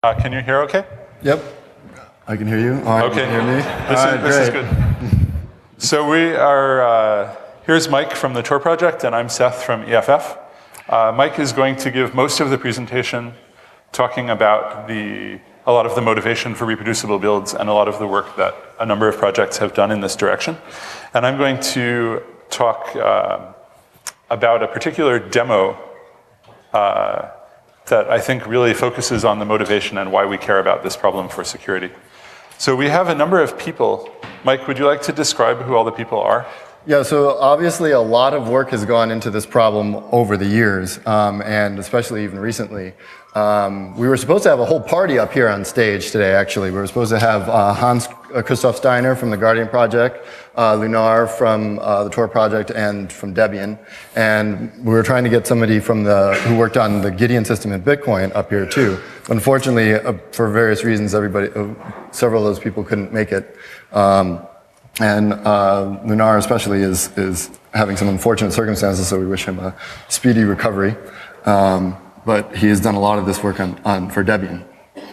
Can you hear okay? Yep, I can hear you. Okay. You can hear me? This is good. So we are, here's Mike from the Tor project, and I'm Seth from EFF. Mike is going to give most of the presentation talking about a lot of the motivation for reproducible builds and a lot of the work that a number of projects have done in this direction. And I'm going to talk about a particular demo that I think really focuses on the motivation and why we care about this problem for security. So we have a number of people. Mike, would you like to describe who all the people are? Yeah, so obviously a lot of work has gone into this problem over the years, and especially even recently. We were supposed to have a whole party up here on stage today, actually. We were supposed to have Hans Christoph Steiner from the Guardian Project, Lunar from the Tor project, and from Debian. And we were trying to get somebody from who worked on the Gideon system in Bitcoin up here too. Unfortunately, for various reasons, several of those people couldn't make it. And Lunar especially is having some unfortunate circumstances, so we wish him a speedy recovery. But he has done a lot of this work for Debian.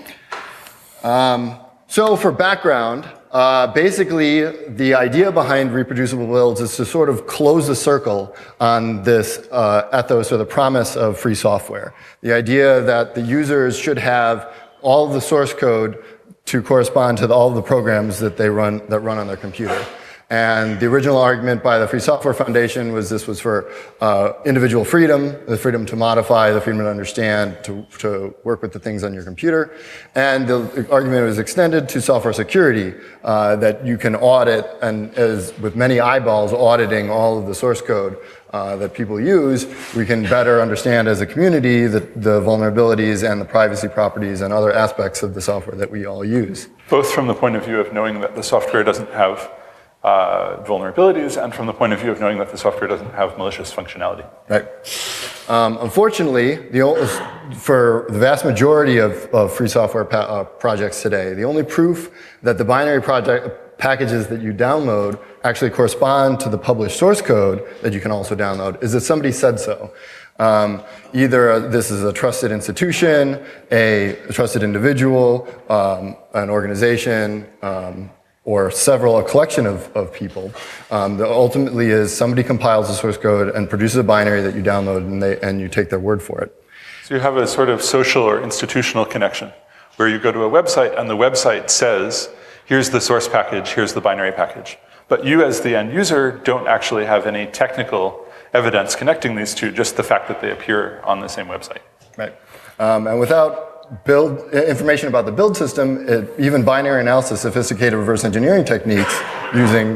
So for background, basically the idea behind reproducible builds is to sort of close the circle on this ethos or the promise of free software. The idea that the users should have all of the source code to correspond to all of the programs that run on their computer. And the original argument by the Free Software Foundation was this was for individual freedom, the freedom to modify, the freedom to understand, to work with the things on your computer. And the argument was extended to software security, that you can audit, and as with many eyeballs auditing all of the source code that people use, we can better understand as a community the vulnerabilities and the privacy properties and other aspects of the software that we all use. Both from the point of view of knowing that the software doesn't have vulnerabilities, and from the point of view of knowing that the software doesn't have malicious functionality. Right. Unfortunately, for the vast majority of free software projects today, the only proof that the binary packages that you download actually correspond to the published source code that you can also download is that somebody said so. Either this is a trusted institution, a trusted individual, an organization, or a collection of people. That ultimately is somebody compiles the source code and produces a binary that you download, and you take their word for it. So you have a sort of social or institutional connection where you go to a website and the website says, here's the source package, here's the binary package. But you as the end user don't actually have any technical evidence connecting these two, just the fact that they appear on the same website. Right. And without information about the build system, even binary analysis, sophisticated reverse engineering techniques using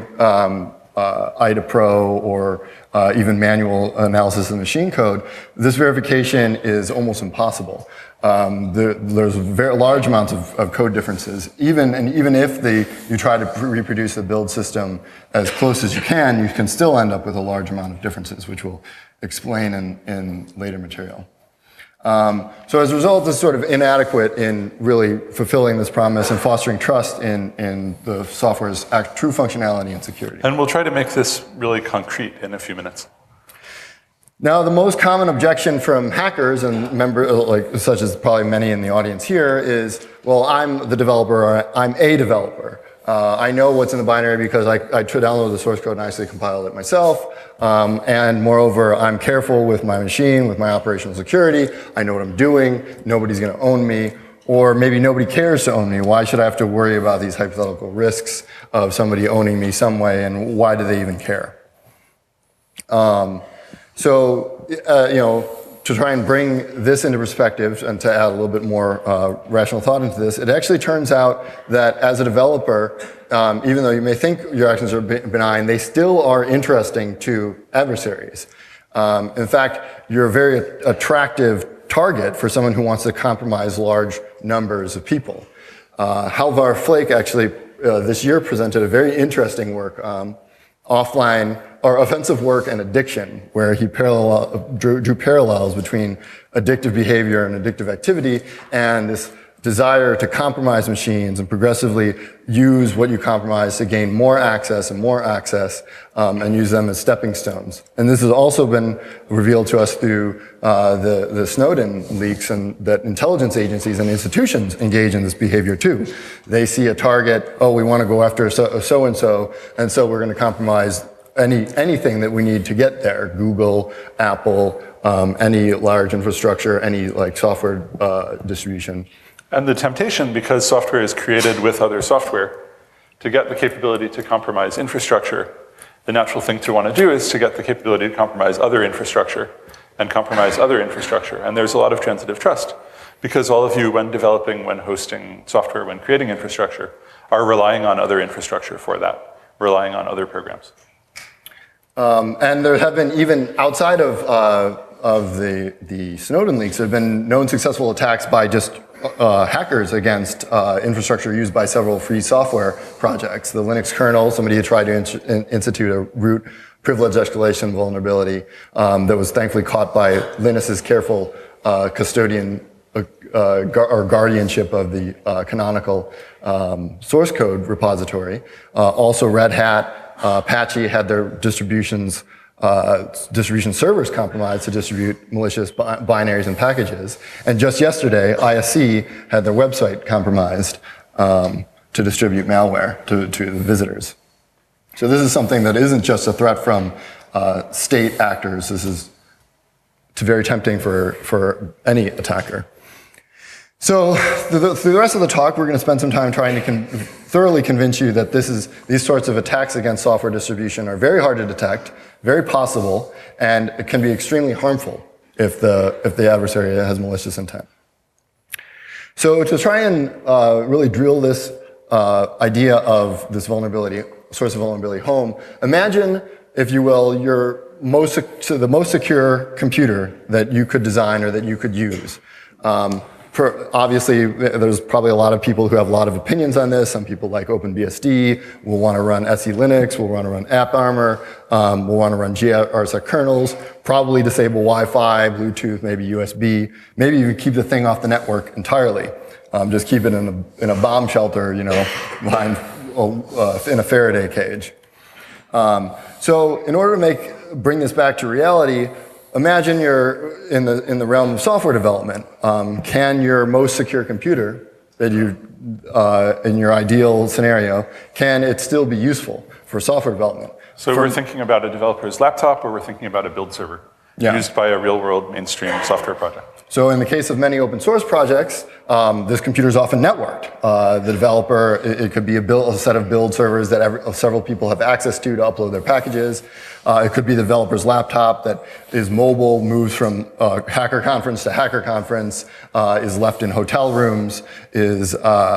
IDA-Pro or even manual analysis of machine code, this verification is almost impossible. There's very large amounts of code differences. Even if you try to reproduce the build system as close as you can still end up with a large amount of differences, which we'll explain in later material. So as a result, it's sort of inadequate in really fulfilling this promise and fostering trust in the software's true functionality and security. And we'll try to make this really concrete in a few minutes. Now, the most common objection from hackers and members, such as probably many in the audience here, is, well, I'm the developer, or I'm a developer. I know what's in the binary because I download the source code and actually compile it myself. And moreover, I'm careful with my machine, with my operational security. I know what I'm doing. Nobody's going to own me. Or maybe nobody cares to own me. Why should I have to worry about these hypothetical risks of somebody owning me some way, and why do they even care? To try and bring this into perspective and to add a little bit more rational thought into this, it actually turns out that as a developer, even though you may think your actions are benign, they still are interesting to adversaries. In fact, you're a very attractive target for someone who wants to compromise large numbers of people. Halvar Flake actually this year presented a very interesting work, offline or offensive work and addiction, where he drew parallels between addictive behavior and addictive activity and this desire to compromise machines and progressively use what you compromise to gain more access and use them as stepping stones. And this has also been revealed to us through the Snowden leaks, and that intelligence agencies and institutions engage in this behavior too. They see a target, oh, we want to go after so-and-so, and so we're going to compromise anything that we need to get there. Google, Apple, any large infrastructure, any like software distribution. And the temptation, because software is created with other software, to get the capability to compromise infrastructure, the natural thing to want to do is to get the capability to compromise other infrastructure and compromise other infrastructure. And there's a lot of transitive trust, because all of you, when developing, when hosting software, when creating infrastructure, are relying on other infrastructure for that, relying on other programs. And there have been, even outside of the Snowden leaks, there have been known successful attacks by just hackers against infrastructure used by several free software projects. The Linux kernel, somebody had tried to institute a root privilege escalation vulnerability that was thankfully caught by Linus's careful custodian or guardianship of the canonical source code repository. Also Red Hat, Apache had their distribution servers compromised to distribute malicious binaries and packages. And just yesterday, ISC had their website compromised to distribute malware to the visitors. So this is something that isn't just a threat from state actors. This is very tempting for any attacker. So through the rest of the talk, we're going to spend some time trying to thoroughly convince you that these sorts of attacks against software distribution are very hard to detect, very possible, and it can be extremely harmful if the adversary has malicious intent. So to try and really drill this idea of this source of vulnerability home, imagine, if you will, the most secure computer that you could design or that you could use. Obviously, there's probably a lot of people who have a lot of opinions on this. Some people like OpenBSD will want to run SE Linux, will want to run AppArmor, will want to run GRSec kernels, probably disable Wi-Fi, Bluetooth, maybe USB, maybe even keep the thing off the network entirely. Just keep it in a bomb shelter, behind in a Faraday cage. So in order to bring this back to reality, imagine you're in the realm of software development. Can your most secure computer that in your ideal scenario, can it still be useful for software development? So we're thinking about a developer's laptop, or we're thinking about a build server used by a real-world mainstream software project. So in the case of many open source projects, this computer is often networked. The developer, it could be a set of build servers that several people have access to upload their packages. It could be the developer's laptop that is mobile, moves from hacker conference to hacker conference, is left in hotel rooms, is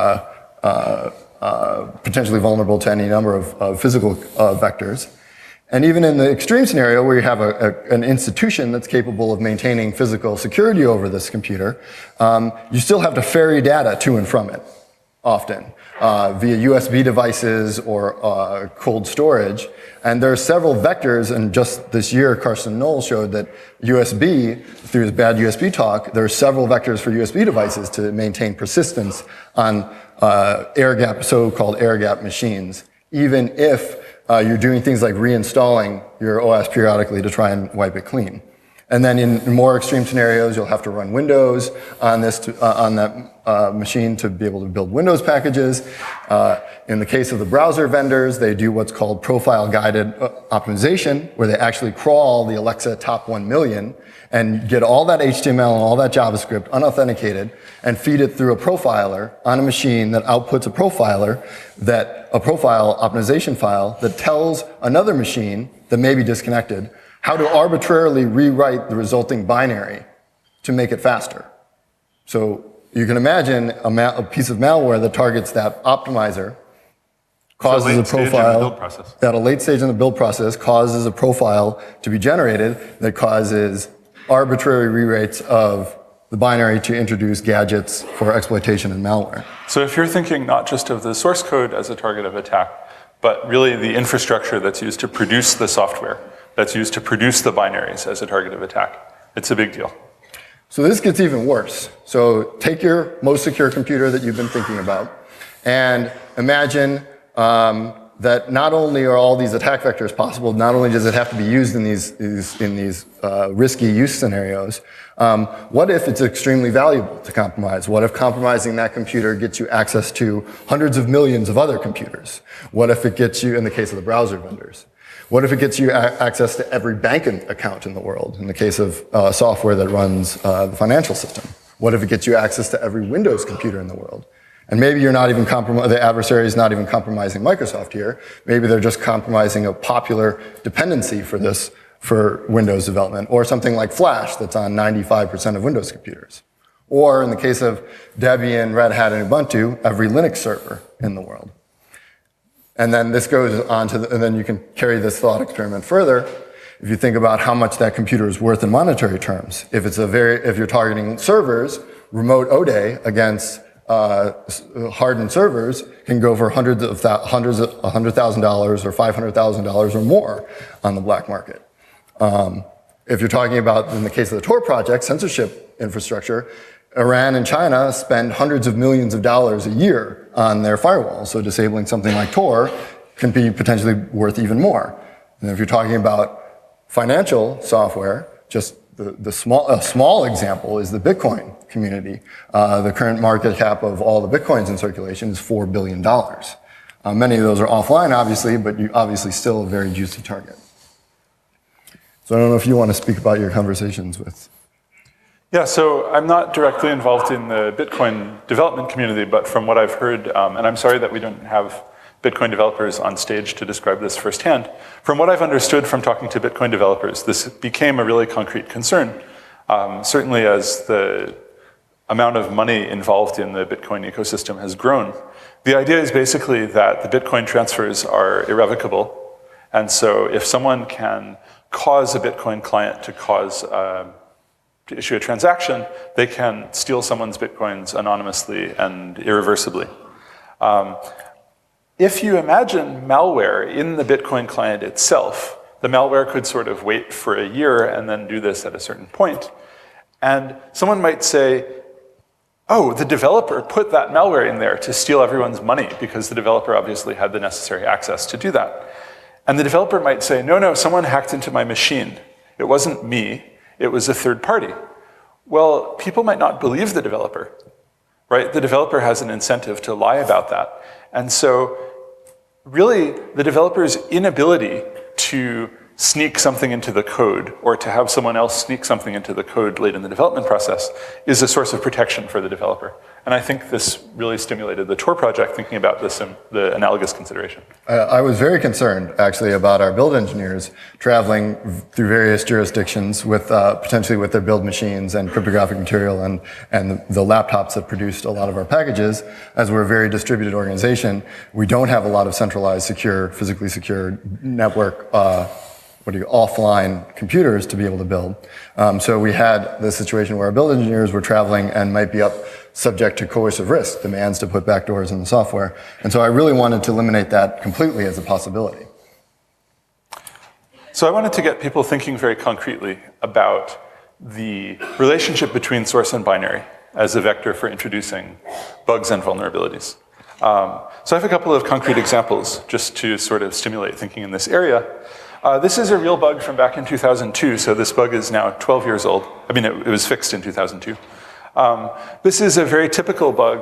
potentially vulnerable to any number of physical vectors. And even in the extreme scenario where you have an institution that's capable of maintaining physical security over this computer, you still have to ferry data to and from it, often, via USB devices or cold storage. And there are several vectors, and just this year, Carsten Knoll showed that USB, through his bad USB talk, there are several vectors for USB devices to maintain persistence on so-called air-gapped machines, even if you're doing things like reinstalling your OS periodically to try and wipe it clean. And then in more extreme scenarios, you'll have to run Windows on that machine to be able to build Windows packages. In the case of the browser vendors, they do what's called profile-guided optimization, where they actually crawl the Alexa top 1 million and get all that HTML and all that JavaScript unauthenticated and feed it through a profiler on a machine that outputs a profile optimization file that tells another machine that may be disconnected how to arbitrarily rewrite the resulting binary to make it faster. So you can imagine a piece of malware that targets that optimizer, causes a profile at a late stage in the build process, causes a profile to be generated that causes arbitrary rewrites of the binary to introduce gadgets for exploitation and malware. So if you're thinking not just of the source code as a target of attack, but really the infrastructure that's used to produce the software, that's used to produce the binaries as a target of attack, it's a big deal. So this gets even worse. So take your most secure computer that you've been thinking about and imagine that not only are all these attack vectors possible, not only does it have to be used in these risky use scenarios, what if it's extremely valuable to compromise? What if compromising that computer gets you access to hundreds of millions of other computers? What if it gets you, in the case of the browser vendors, what if it gets you access to every bank account in the world, in the case of software that runs the financial system? What if it gets you access to every Windows computer in the world? And maybe you're not even the adversary is not even compromising Microsoft here. Maybe they're just compromising a popular dependency for Windows development, or something like Flash that's on 95% of Windows computers. Or in the case of Debian, Red Hat, and Ubuntu, every Linux server in the world. And then this goes on to, and then you can carry this thought experiment further. If you think about how much that computer is worth in monetary terms, if you're targeting servers, remote ODay against hardened servers can go for $100,000 or $500,000 or more on the black market. If you're talking about, in the case of the Tor project, censorship infrastructure, Iran and China spend hundreds of millions of dollars a year on their firewalls, so disabling something like Tor can be potentially worth even more. And if you're talking about financial software, just a small example is the Bitcoin community. The current market cap of all the Bitcoins in circulation is $4 billion. Many of those are offline, obviously, but obviously still a very juicy target. So I don't know if you want to speak about your conversations with. Yeah, so I'm not directly involved in the Bitcoin development community, but from what I've heard, and I'm sorry that we don't have Bitcoin developers on stage to describe this firsthand. From what I've understood from talking to Bitcoin developers, this became a really concrete concern. Certainly as the amount of money involved in the Bitcoin ecosystem has grown. The idea is basically that the Bitcoin transfers are irrevocable. And so if someone can cause a Bitcoin client to issue a transaction, they can steal someone's Bitcoins anonymously and irreversibly. If you imagine malware in the Bitcoin client itself, the malware could sort of wait for a year and then do this at a certain point. And someone might say, oh, the developer put that malware in there to steal everyone's money because the developer obviously had the necessary access to do that. And the developer might say, no, someone hacked into my machine. It wasn't me, it was a third party. Well, people might not believe the developer, right? The developer has an incentive to lie about that. And so really, the developer's inability to sneak something into the code or to have someone else sneak something into the code late in the development process is a source of protection for the developer. And I think this really stimulated the Tor project thinking about this and the analogous consideration. I was very concerned, actually, about our build engineers traveling through various jurisdictions with potentially with their build machines and cryptographic material and the laptops that produced a lot of our packages. As we're a very distributed organization, we don't have a lot of centralized, secure, physically secure network offline computers to be able to build. So we had the situation where our build engineers were traveling and might be subject to coercive risk, demands to put backdoors in the software. And so I really wanted to eliminate that completely as a possibility. So I wanted to get people thinking very concretely about the relationship between source and binary as a vector for introducing bugs and vulnerabilities. So I have a couple of concrete examples just to sort of stimulate thinking in this area. This is a real bug from back in 2002, so this bug is now 12 years old. I mean, it was fixed in 2002. This is a very typical bug,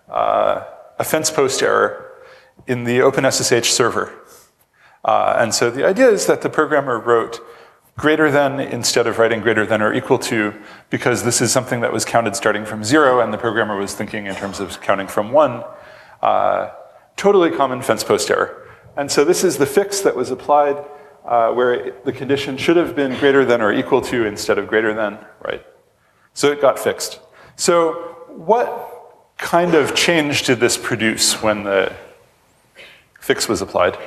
a fence post error in the OpenSSH server. And so the idea is that the programmer wrote greater than instead of writing greater than or equal to, because this is something that was counted starting from 0, and the programmer was thinking in terms of counting from 1. Totally common fence post error. And so this is the fix that was applied where the condition should have been greater than or equal to instead of greater than, right? So it got fixed. So what kind of change did this produce when the fix was applied?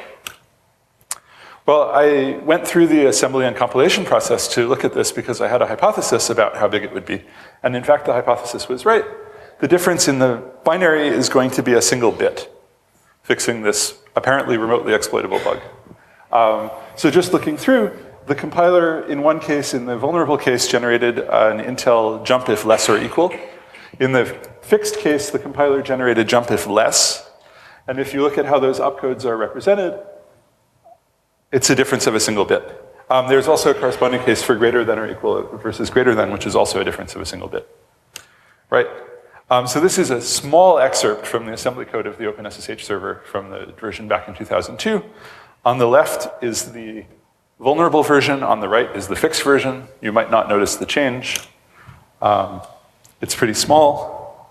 Well, I went through the assembly and compilation process to look at this because I had a hypothesis about how big it would be. And in fact, the hypothesis was right. The difference in the binary is going to be a single bit, fixing this apparently remotely exploitable bug. So just looking through, the compiler, in one case, in the vulnerable case, generated an Intel jump if less or equal. In the fixed case, the compiler generated jump if less. And if you look at how those opcodes are represented, it's a difference of a single bit. There's also a corresponding case for greater than or equal versus greater than, which is also a difference of a single bit. Right? So this is a small excerpt from the assembly code of the OpenSSH server from the version back in 2002. On the left is the vulnerable version. On the right is the fixed version. You might not notice the change. It's pretty small.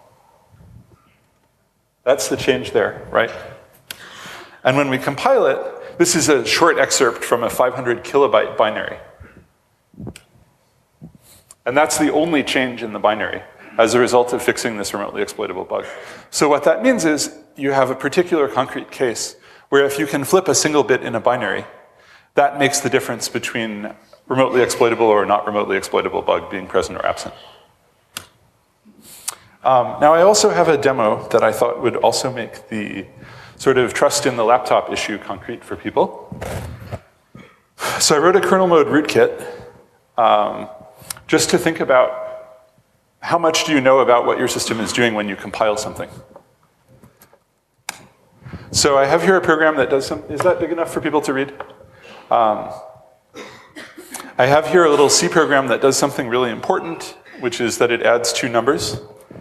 That's the change there, right? And when we compile it, this is a short excerpt from a 500 kilobyte binary. And that's the only change in the binary as a result of fixing this remotely exploitable bug. So what that means is you have a particular concrete case where if you can flip a single bit in a binary, that makes the difference between remotely exploitable or not remotely exploitable bug being present or absent. Now I also have a demo that I thought would also make the sort of trust in the laptop issue concrete for people. So I wrote a kernel mode rootkit just to think about how much do you know about what your system is doing when you compile something. So I have here a program that does some, is that big enough for people to read? I have here a little C program that does something really important, which is that it adds two numbers.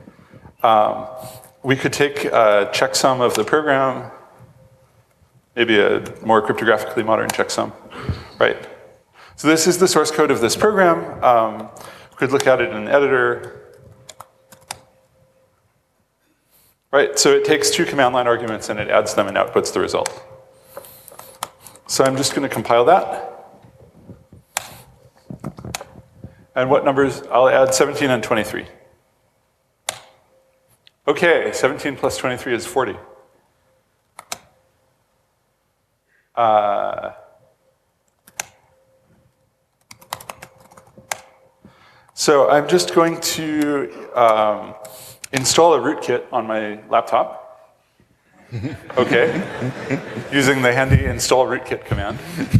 We could take a checksum of the program, maybe a more cryptographically modern checksum, right? So this is the source code of this program. We could look at it in an editor. Right, so it takes two command line arguments and it adds them and outputs the result. So I'm just going to compile that. And what numbers? I'll add 17 and 23. Okay, 17 plus 23 is 40. So I'm just going to install a rootkit on my laptop. Okay, using the handy install rootkit command.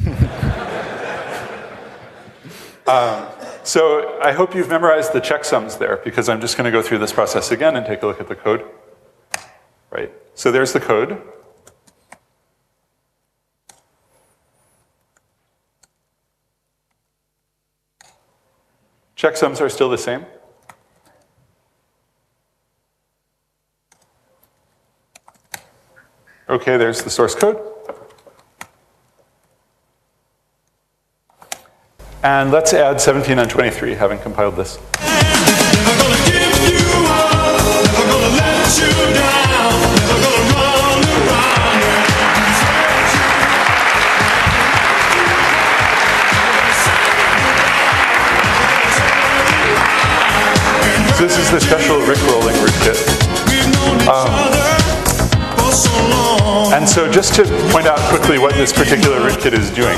So I hope you've memorized the checksums there, because I'm just going to go through this process again and take a look at the code. Right, so there's the code. Checksums are still the same. Okay, there's the source code. And let's add 17 and 23, having compiled this. Never gonna give you up, never gonna let you down, never gonna run around. So this is the special Rickrolling rootkit. And so just to point out quickly what this particular rootkit is doing.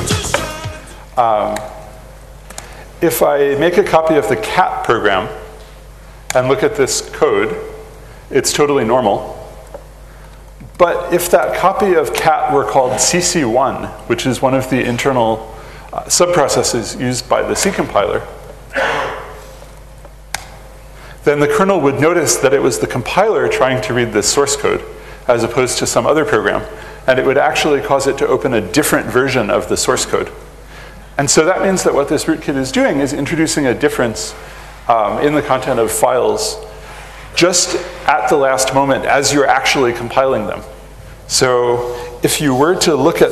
If I make a copy of the cat program and look at this code, it's totally normal. But if that copy of cat were called CC1, which is one of the internal subprocesses used by the C compiler, then the kernel would notice that it was the compiler trying to read this source code as opposed to some other program, and it would actually cause it to open a different version of the source code. And so that means that what this rootkit is doing is introducing a difference in the content of files just at the last moment as you're actually compiling them. So if you were to look at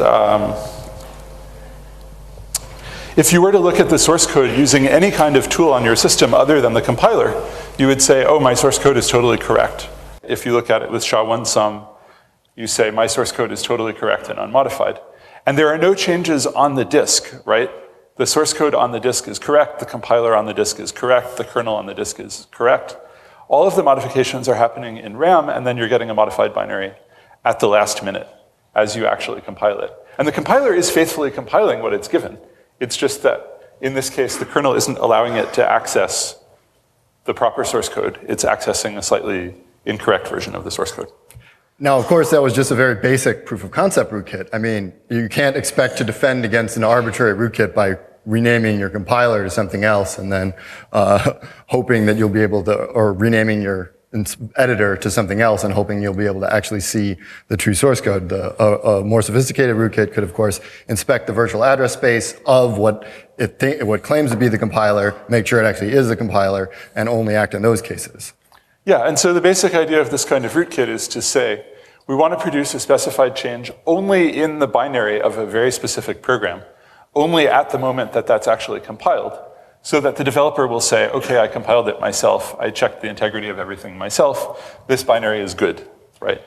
the source code using any kind of tool on your system other than the compiler, you would say, oh, my source code is totally correct. If you look at it with SHA-1-SUM, you say, my source code is totally correct and unmodified. And there are no changes on the disk, right? The source code on the disk is correct, the compiler on the disk is correct, the kernel on the disk is correct. All of the modifications are happening in RAM, and then you're getting a modified binary at the last minute as you actually compile it. And the compiler is faithfully compiling what it's given. It's just that, in this case, the kernel isn't allowing it to access the proper source code. It's accessing a slightly incorrect version of the source code. Now, of course, that was just a very basic proof of concept rootkit. I mean, you can't expect to defend against an arbitrary rootkit by renaming your compiler to something else and then hoping that you'll be able to, or renaming your editor to something else and hoping you'll be able to actually see the true source code. A more sophisticated rootkit could, of course, inspect the virtual address space of what claims to be the compiler, make sure it actually is the compiler, and only act in those cases. Yeah, and so the basic idea of this kind of rootkit is to say, we want to produce a specified change only in the binary of a very specific program, only at the moment that that's actually compiled, so that the developer will say, okay, I compiled it myself, I checked the integrity of everything myself, this binary is good, right?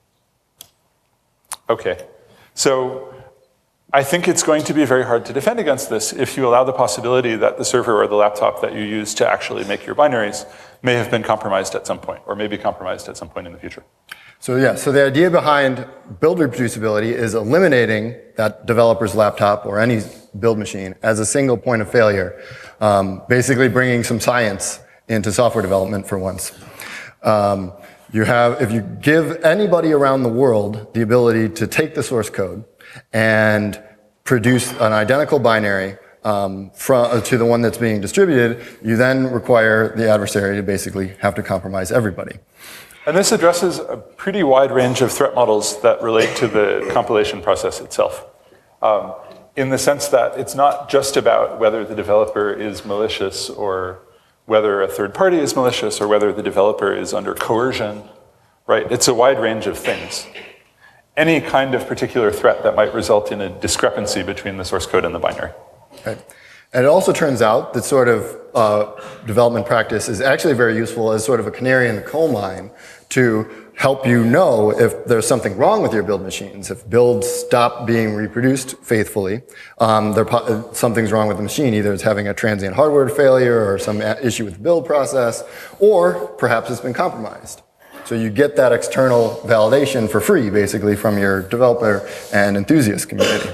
Okay, so I think it's going to be very hard to defend against this if you allow the possibility that the server or the laptop that you use to actually make your binaries may have been compromised at some point, or may be compromised at some point in the future. So yeah, so the idea behind build reproducibility is eliminating that developer's laptop or any build machine as a single point of failure, basically bringing some science into software development for once. If you give anybody around the world the ability to take the source code and produce an identical binary to the one that's being distributed, you then require the adversary to basically have to compromise everybody. And this addresses a pretty wide range of threat models that relate to the compilation process itself. In the sense that it's not just about whether the developer is malicious or whether a third party is malicious or whether the developer is under coercion, right? It's a wide range of things. Any kind of particular threat that might result in a discrepancy between the source code and the binary. Right. And it also turns out that sort of development practice is actually very useful as sort of a canary in the coal mine to help you know if there's something wrong with your build machines. If builds stop being reproduced faithfully, something's wrong with the machine. Either it's having a transient hardware failure or some issue with the build process, or perhaps it's been compromised. So you get that external validation for free, basically, from your developer and enthusiast community.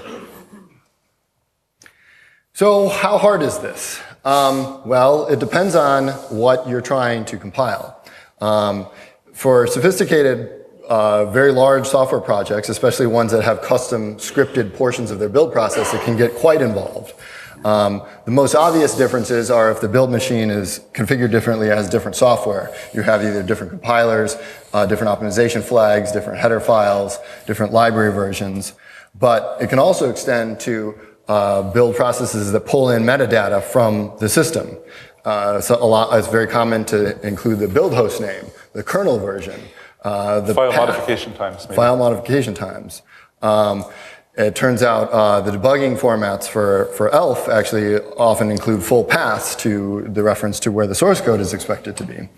So how hard is this? Well, it depends on what you're trying to compile. For sophisticated, very large software projects, especially ones that have custom scripted portions of their build process, it can get quite involved. The most obvious differences are if the build machine is configured differently as different software. You have either different compilers, different optimization flags, different header files, different library versions. But it can also extend to build processes that pull in metadata from the system. It's very common to include the build host name, the kernel version, the file modification times. Maybe. File modification times. It turns out the debugging formats for ELF actually often include full paths to the reference to where the source code is expected to be.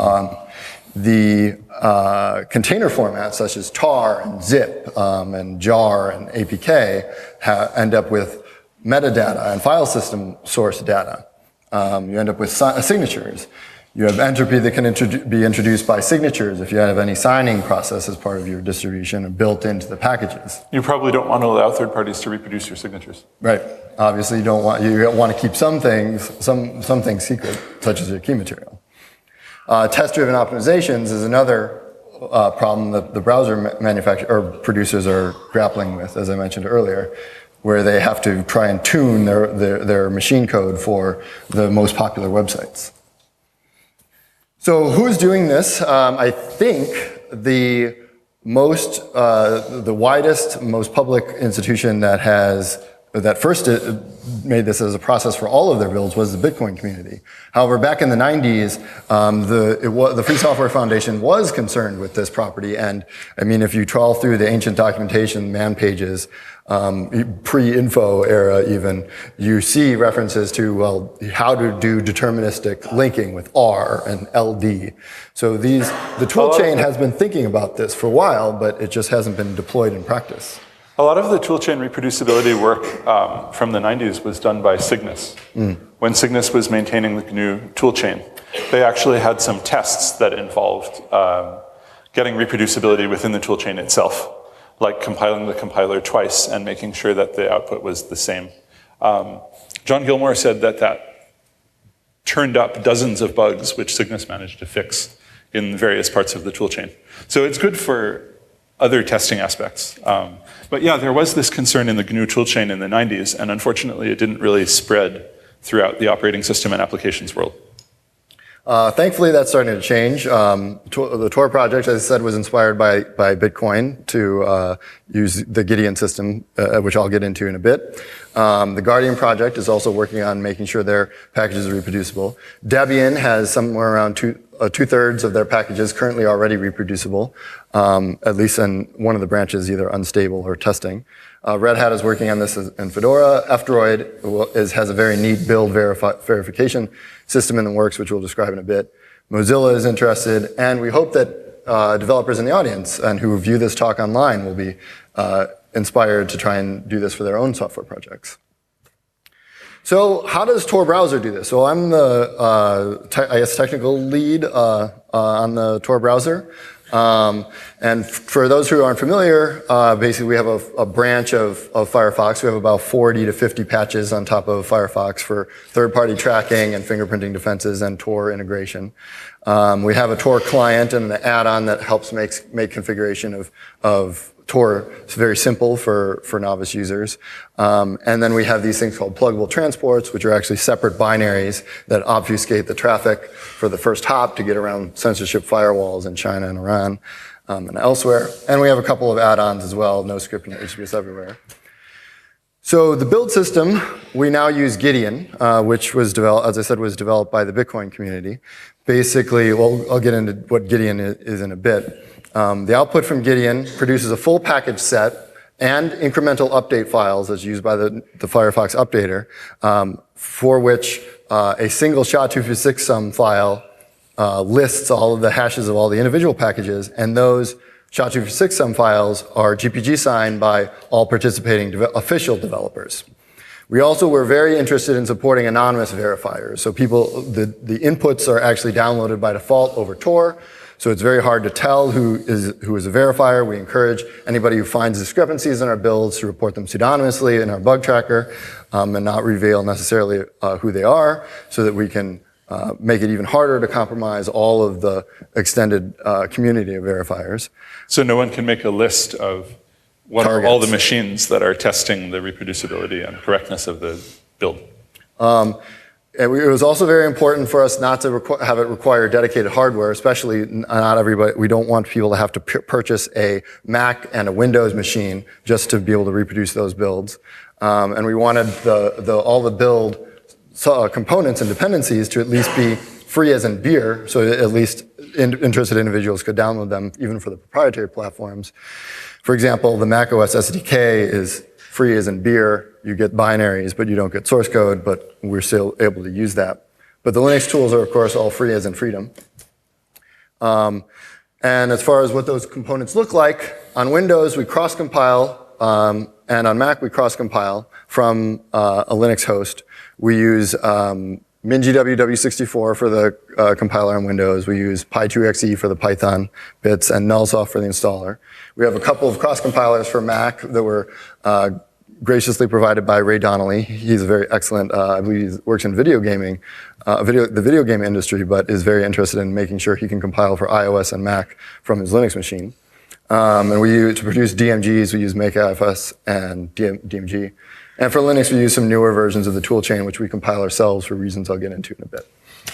The container formats such as tar and zip and jar and APK end up with metadata and file system source data. You end up with signatures. You have entropy that can be introduced by signatures if you have any signing process as part of your distribution and built into the packages. You probably don't want to allow third parties to reproduce your signatures. Right. Obviously, you want to keep some things secret, such as your key material. Test-driven optimizations is another problem that the browser producers are grappling with, as I mentioned earlier, where they have to try and tune their machine code for the most popular websites. So who's doing this? I think the widest, most public institution that first made this as a process for all of their builds was the Bitcoin community. However, back in the 90s, the Free Software Foundation was concerned with this property. And I mean, if you trawl through the ancient documentation, man pages, pre-info era even, you see references to, well, how to do deterministic linking with R and LD. So the toolchain has been thinking about this for a while, but it just hasn't been deployed in practice. A lot of the toolchain reproducibility work from the 90s was done by Cygnus. When Cygnus was maintaining the GNU toolchain, they actually had some tests that involved getting reproducibility within the toolchain itself, like compiling the compiler twice and making sure that the output was the same. John Gilmore said that turned up dozens of bugs which Cygnus managed to fix in various parts of the toolchain. So it's good for other testing aspects. But yeah, there was this concern in the GNU toolchain in the 90s, and unfortunately it didn't really spread throughout the operating system and applications world. Thankfully, that's starting to change. The Tor project, as I said, was inspired by Bitcoin to use the Gideon system, which I'll get into in a bit. The Guardian project is also working on making sure their packages are reproducible. Debian has somewhere around two-thirds of their packages currently already reproducible, at least in one of the branches, either unstable or testing. Red Hat is working on this in Fedora. F-Droid has a very neat build verification system in the works, which we'll describe in a bit. Mozilla is interested, and we hope that developers in the audience and who view this talk online will be inspired to try and do this for their own software projects. So how does Tor browser do this? So I'm the, technical lead on the Tor browser. And for those who aren't familiar, basically we have a branch of Firefox. We have about 40 to 50 patches on top of Firefox for third-party tracking and fingerprinting defenses and Tor integration. We have a Tor client and an add-on that helps make configuration of Tor. It's very simple for novice users. And then we have these things called pluggable transports, which are actually separate binaries that obfuscate the traffic for the first hop to get around censorship firewalls in China and Iran and elsewhere. And we have a couple of add-ons as well, NoScript and HTTPS Everywhere. So the build system, we now use Gideon, which was developed, as I said, was developed by the Bitcoin community. Basically, well, I'll get into what Gideon is in a bit. The output from Gideon produces a full package set and incremental update files as used by the Firefox updater, for which a single SHA-256 sum file lists all of the hashes of all the individual packages, and those SHA-256 sum files are GPG signed by all participating official developers. We also were very interested in supporting anonymous verifiers. So the inputs are actually downloaded by default over Tor. So it's very hard to tell who is a verifier. We encourage anybody who finds discrepancies in our builds to report them pseudonymously in our bug tracker and not reveal necessarily who they are, so that we can make it even harder to compromise all of the extended community of verifiers. So no one can make a list of what Targets. are all the machines that are testing the reproducibility and correctness of the build. It was also very important for us not to have it require dedicated hardware, especially not everybody. We don't want people to have to purchase a Mac and a Windows machine just to be able to reproduce those builds. And we wanted all the build components and dependencies to at least be free as in beer, so at least interested individuals could download them even for the proprietary platforms. For example, the macOS SDK is free as in beer. You get binaries, but you don't get source code, but we're still able to use that. But the Linux tools are, of course, all free as in freedom. And as far as what those components look like, on Windows, we cross-compile, and on Mac, we cross-compile from a Linux host. We use MinGW-W64 for the compiler on Windows. We use Py2xe for the Python bits and Nullsoft for the installer. We have a couple of cross-compilers for Mac that were graciously provided by Ray Donnelly. He's a very excellent, I believe he works in video gaming, the video game industry, but is very interested in making sure he can compile for iOS and Mac from his Linux machine. And to produce DMGs, we use makeifs and DMG. And for Linux, we use some newer versions of the toolchain, which we compile ourselves for reasons I'll get into in a bit.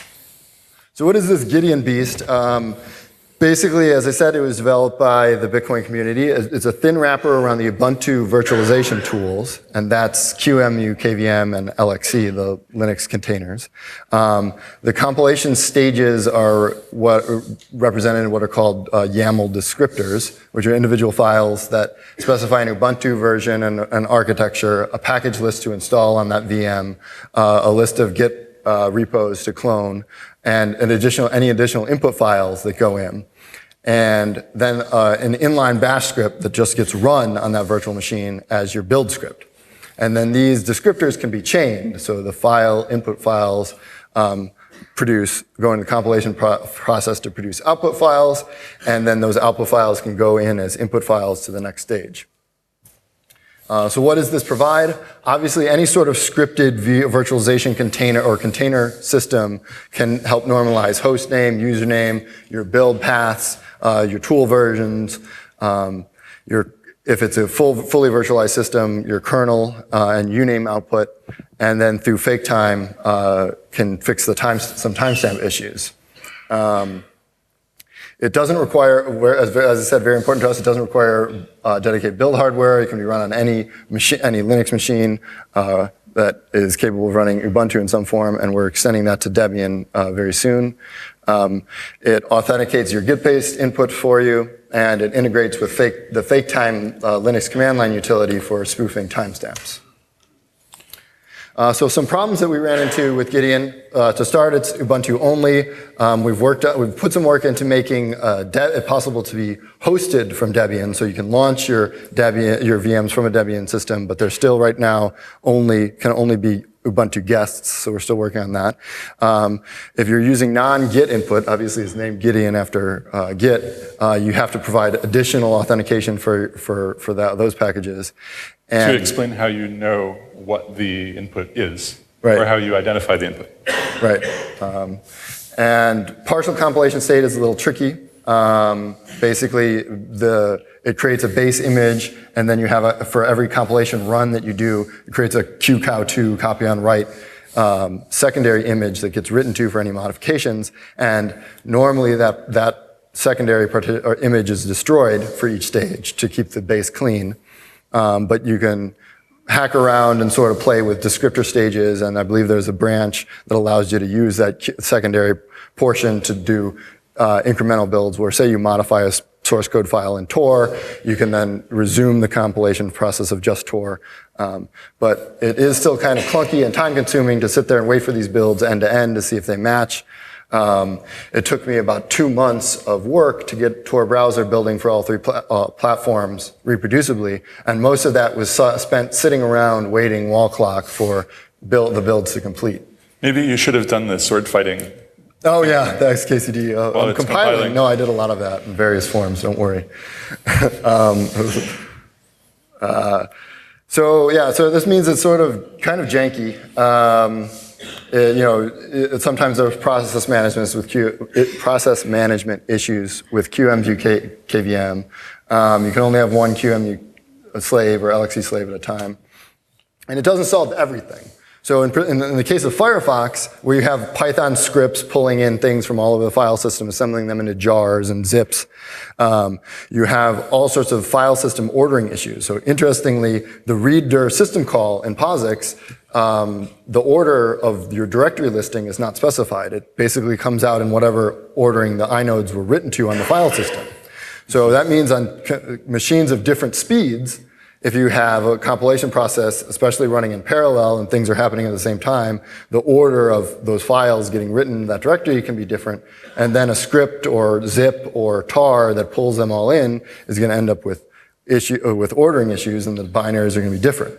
So what is this Gideon beast? Basically, as I said, it was developed by the Bitcoin community. It's a thin wrapper around the Ubuntu virtualization tools, and that's QEMU, KVM, and LXC, the Linux containers. The compilation stages are what are represented in what are called YAML descriptors, which are individual files that specify an Ubuntu version and an architecture, a package list to install on that VM, a list of Git repos to clone, and any additional input files that go in. And then an inline bash script that just gets run on that virtual machine as your build script. And then these descriptors can be chained, so the input files go into the compilation process to produce output files, and then those output files can go in as input files to the next stage. So what does this provide? Obviously, any sort of scripted virtualization container or container system can help normalize host name, username, your build paths, your tool versions. If it's a fully virtualized system, your kernel and uname output, and then through fake time can fix some timestamp issues. It doesn't require, as I said, very important to us, it doesn't require dedicated build hardware. It can be run on any Linux machine that is capable of running Ubuntu in some form, and we're extending that to Debian very soon. It authenticates your Git-based input for you, and it integrates with the fake time Linux command line utility for spoofing timestamps. So some problems that we ran into with Gideon. To start, it's Ubuntu only. We've put some work into making it possible to be hosted from Debian, so you can launch your VMs from a Debian system, but they're still right now can only be Ubuntu guests, so we're still working on that. If you're using non-Git input, obviously it's named Gideon after Git, you have to provide additional authentication for those packages. And to explain how you know what the input is, right, or how you identify the input. Right. And partial compilation state is a little tricky. Basically, it creates a base image, and then you have for every compilation run that you do, it creates a QCOW2 copy on write secondary image that gets written to for any modifications. And normally that secondary image is destroyed for each stage to keep the base clean. But you can hack around and sort of play with descriptor stages, and I believe there's a branch that allows you to use that secondary portion to do incremental builds where, say, you modify a source code file in Tor, you can then resume the compilation process of just Tor. But it is still kind of clunky and time-consuming to sit there and wait for these builds end-to-end to see if they match. It took me about 2 months of work to get Tor browser building for all three platforms reproducibly, and most of that was spent sitting around waiting wall clock for the builds to complete. Maybe you should have done the sword fighting. Oh yeah, the XKCD. Well, compiling. No, I did a lot of that in various forms, don't worry. So this means it's sort of kind of janky. Sometimes there's process management issues with QEMU KVM. You can only have one QEMU slave or LXC slave at a time. And it doesn't solve everything. So in the case of Firefox, where you have Python scripts pulling in things from all over the file system, assembling them into jars and zips, you have all sorts of file system ordering issues. So interestingly, the read-dir system call in POSIX, the order of your directory listing is not specified. It basically comes out in whatever ordering the inodes were written to on the file system. So that means on machines of different speeds, if you have a compilation process, especially running in parallel and things are happening at the same time, the order of those files getting written in that directory can be different. And then a script or zip or tar that pulls them all in is going to end up with ordering issues, and the binaries are going to be different.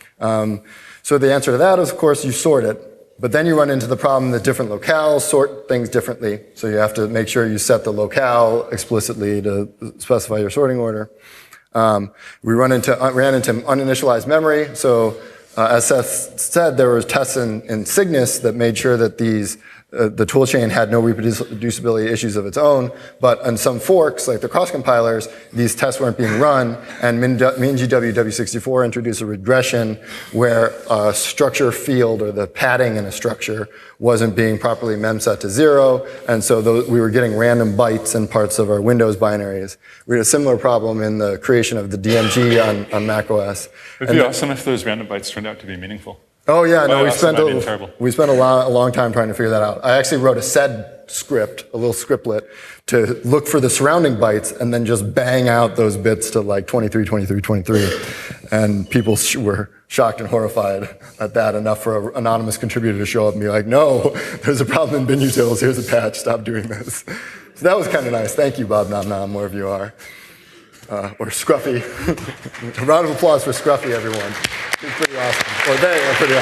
So the answer to that is, of course, you sort it. But then you run into the problem that different locales sort things differently. So you have to make sure you set the locale explicitly to specify your sorting order. We ran into uninitialized memory. So as Seth said, there were tests in Cygnus that made sure that the toolchain had no reproducibility issues of its own, but on some forks, like the cross compilers, these tests weren't being run, and MinGW W64 introduced a regression where a structure field, or the padding in a structure, wasn't being properly memset to 0, and so we were getting random bytes in parts of our Windows binaries. We had a similar problem in the creation of the DMG on macOS. It would be awesome if those random bytes turned out to be meaningful. Oh yeah, no, we spent a long time trying to figure that out. I actually wrote a sed script, a little scriptlet, to look for the surrounding bytes and then just bang out those bits to like 23, 23, 23. And people were shocked and horrified at that, enough for an anonymous contributor to show up and be like, no, there's a problem in binutils, here's a patch, stop doing this. So that was kind of nice. Thank you, Bob Nom Nom, wherever you are. Or Scruffy. A round of applause for Scruffy, everyone. He's pretty awesome. Or they are pretty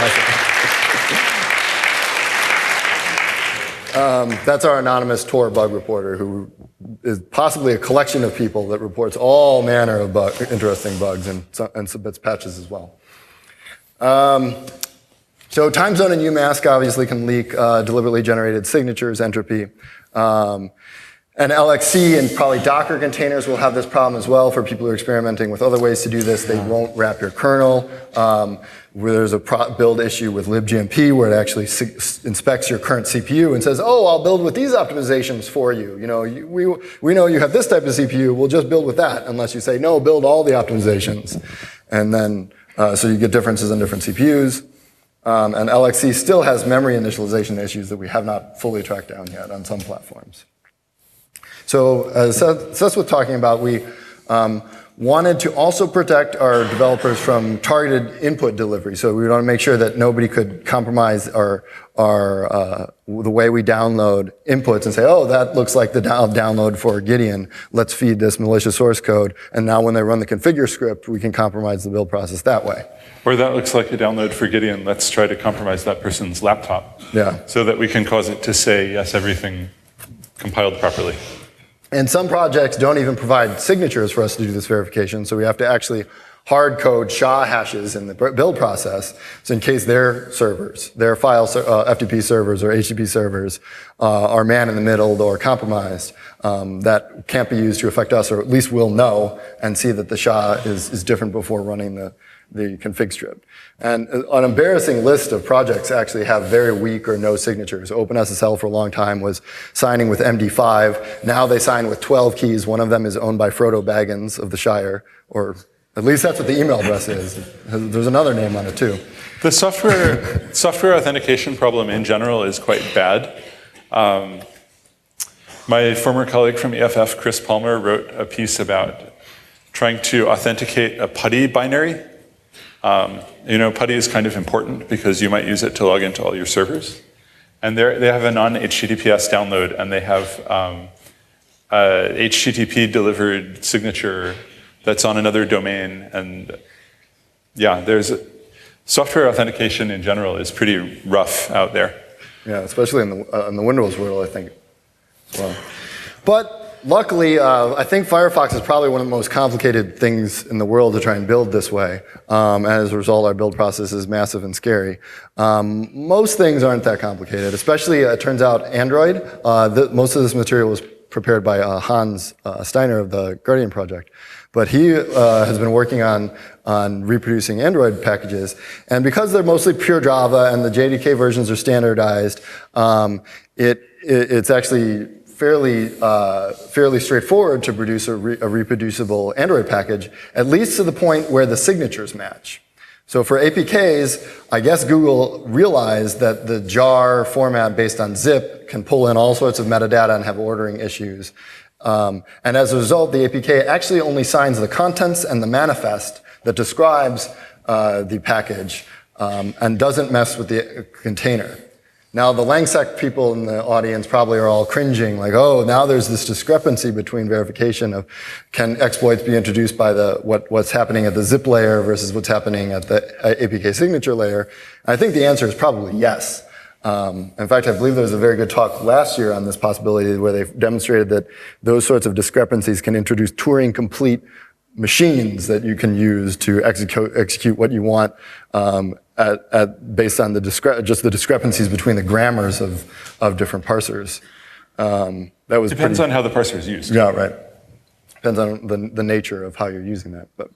awesome. That's our anonymous Tor bug reporter, who is possibly a collection of people that reports all manner of interesting bugs and submits patches as well. So time zone and UMask obviously can leak deliberately generated signatures entropy. And LXC and probably Docker containers will have this problem as well for people who are experimenting with other ways to do this. They won't wrap your kernel. Where there's a build issue with libgmp where it actually inspects your current CPU and says, oh, I'll build with these optimizations for you. You know, we know you have this type of CPU, we'll just build with that, unless you say, no, build all the optimizations. And then, so you get differences in different CPUs. And LXC still has memory initialization issues that we have not fully tracked down yet on some platforms. So as Seth was talking about, we wanted to also protect our developers from targeted input delivery. So we want to make sure that nobody could compromise the way we download inputs and say, oh, that looks like the download for Gideon. Let's feed this malicious source code. And now when they run the configure script, we can compromise the build process that way. Or that looks like a download for Gideon. Let's try to compromise that person's laptop. Yeah. So that we can cause it to say, yes, everything compiled properly. And some projects don't even provide signatures for us to do this verification, so we have to actually hard code SHA hashes in the build process. So in case their servers, their file FTP servers or HTTP servers are man in the middle or compromised, that can't be used to affect us, or at least we'll know and see that the SHA is different before running the config script. And an embarrassing list of projects actually have very weak or no signatures. OpenSSL for a long time was signing with MD5. Now they sign with 12 keys. One of them is owned by Frodo Baggins of the Shire, or at least that's what the email address is. There's another name on it too. The software authentication problem in general is quite bad. My former colleague from EFF, Chris Palmer, wrote a piece about trying to authenticate a PuTTY binary. You know, PuTTY is kind of important because you might use it to log into all your servers. And they have a non-HTTPS download, and they have a HTTP delivered signature that's on another domain. And yeah, software authentication in general is pretty rough out there. Yeah, especially in the Windows world, I think. Well, but luckily, I think Firefox is probably one of the most complicated things in the world to try and build this way. As a result, our build process is massive and scary. Most things aren't that complicated, especially, it turns out, Android. Most of this material was prepared by Hans Steiner of the Guardian project. But he has been working on reproducing Android packages. And because they're mostly pure Java and the JDK versions are standardized, it's actually fairly straightforward to produce a reproducible Android package, at least to the point where the signatures match. So for APKs, I guess Google realized that the jar format based on zip can pull in all sorts of metadata and have ordering issues. And as a result, the APK actually only signs the contents and the manifest that describes the package and doesn't mess with the container. Now, the Langsec people in the audience probably are all cringing, like, oh, now there's this discrepancy between verification of can exploits be introduced by what's happening at the zip layer versus what's happening at the APK signature layer. And I think the answer is probably yes. In fact, I believe there was a very good talk last year on this possibility where they demonstrated that those sorts of discrepancies can introduce Turing-complete machines that you can use to execute what you want based on just the discrepancies between the grammars of different parsers. That was Depends on how the parser is used. Yeah, right. Depends on the nature of how you're using that. But